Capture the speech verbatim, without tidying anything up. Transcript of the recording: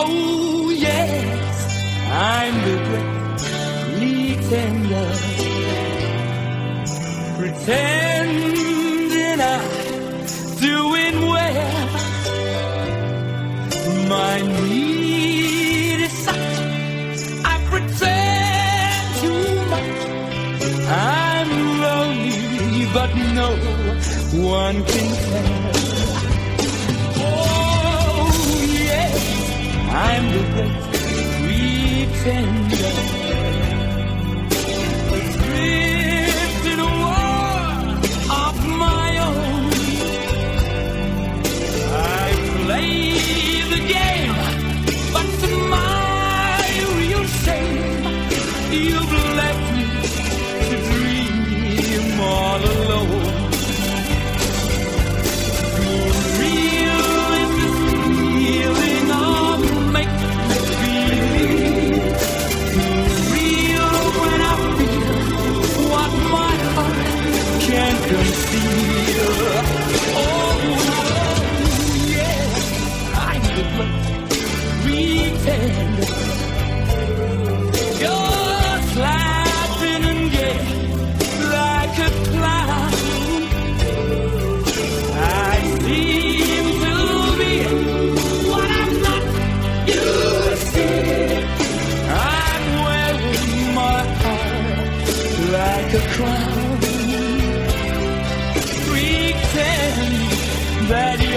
Oh yes, I'm the great pretender, pretending I'm doing well. My need is such, I pretend too much. I'm lonely, but no one can tell. Oh yes, I'm the great pretender, adrift in a war of my own. I play the game, but to my real shame, you've left me to dream all alone. You're real in this feeling of make-believe. You're real when I feel what my heart can't conceal. Oh, yeah, I'm the great pretender. You're laughing and gay like a clown. I seem to be what I'm not. You see, I'm wearing my heart like a crown, pretend that